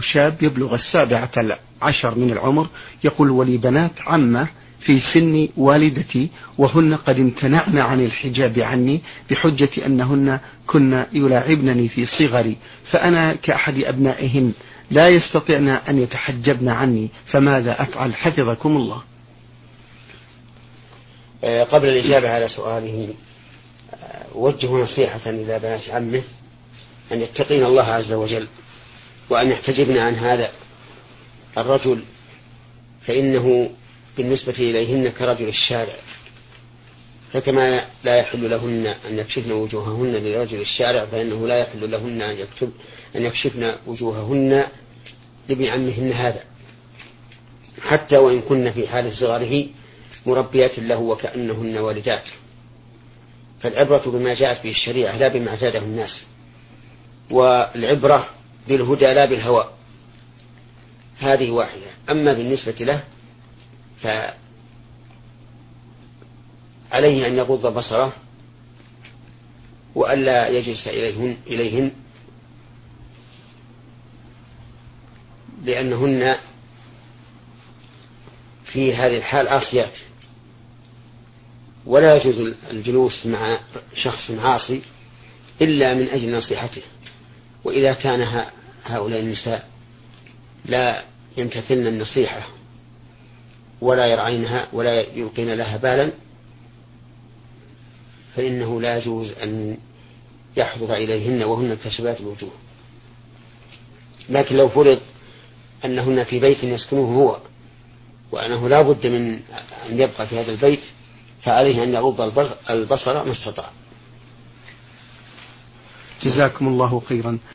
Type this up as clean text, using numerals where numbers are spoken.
شاب يبلغ 17 من العمر يقول: ولي بنات عمة في سن والدتي وهن قد امتنعن عن الحجاب عني بحجة أنهن كن يلاعبنني في صغري، فأنا كأحد أبنائهن لا يستطيعن أن يتحجبن عني، فماذا أفعل حفظكم الله؟ قبل الإجابة على سؤاله وجه نصيحة إلى بنات عمه أن يتقين الله عز وجل وأن يحتجبن عن هذا الرجل، فإنه بالنسبة إليهن كرجل الشارع، فكما لا يحل لهن أن يكشفن وجوههن لرجل الشارع فإنه لا يحل لهن أن يكشفن وجوههن لابن عمهن هذا، حتى وإن كن في حال صغره مربيات له وكأنهن والدات. فالعبرة بما جاءت به الشريعة لا بما اعتاده الناس، والعبرة بالهدى لا بالهوى، هذه واحدة. أما بالنسبة له فعليه أن يغض بصره وألا يجلس إليهن لأنهن في هذه الحال عاصيات، ولا يجوز الجلوس مع شخص عاصي إلا من أجل نصيحته. وإذا كان هؤلاء النساء لا يمتثلن النصيحة ولا يرعينها ولا يلقين لها بالا فإنه لا يجوز أن يحضر إليهن وهن كشبات الوجوه. لكن لو فرض أنهن في بيت يسكنه هو وأنه لا بد من أن يبقى في هذا البيت فعليه أن يغض البصر ما استطاع. جزاكم الله خيرا.